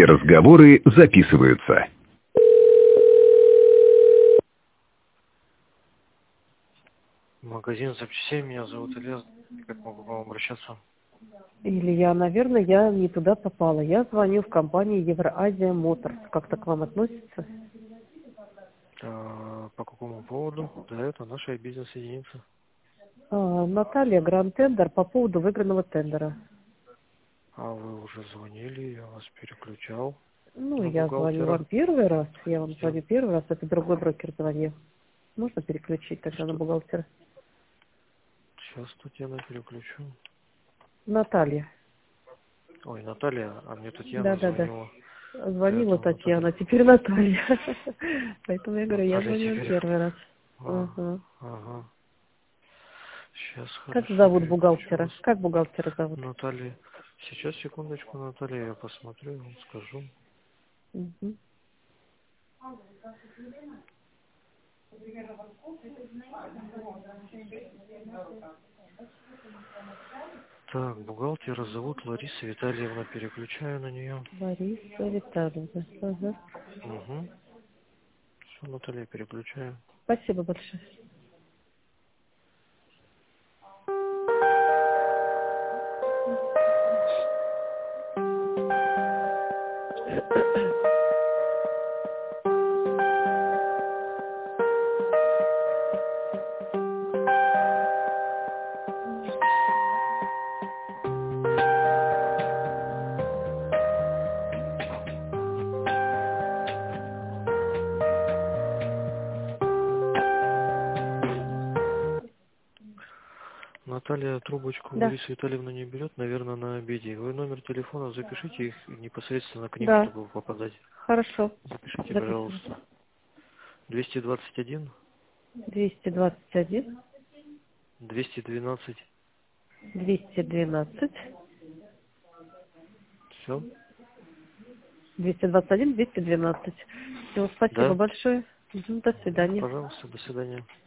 Все разговоры записываются. Магазин запчастей, меня зовут Илья. Как могу к вам обращаться? Илья, наверное, я не туда попала. Я звоню в компанию Евроазия Моторс. Как-то к вам относится? По какому поводу? Да, это наша бизнес-единица. Наталья, Гранд Тендер по поводу выигранного тендера. А вы уже звонили, я вас переключал Ну, на я звоню бухгалтера. вам первый раз. Я вам Я- звоню первый раз. Это другой брокер звонил. Можно переключить тогда на Что? бухгалтера? Сейчас Татьяна переключу. Наталья. Ой, Наталья, а мне Татьяна Да-да-да. звонила. Звонила Поэтому Наталья. Татьяна, теперь Наталья. Поэтому я говорю, я Наталья звоню вам теперь. первый раз. Ага. Ага. Сейчас Как хорошо зовут переключу бухгалтера? вас. Как бухгалтера зовут? Наталья. Сейчас, секундочку, Наталья, я посмотрю, вам скажу. Мгм. Так, бухгалтера зовут Лариса Витальевна, переключаю на нее. Лариса Витальевна. Ага. Угу. Все, Наталья, переключаю. Спасибо большое. Наталья трубочку Да, Лариса Витальевна не берет, наверное, на обеде. Вы номер телефона запишите их непосредственно к ним, да, чтобы попадать. хорошо. Запишите, Записываю. пожалуйста. 221 221, 212. 212, Все? 221, 212. Все, спасибо Да? большое. Мгм, до свидания. Пожалуйста, до свидания.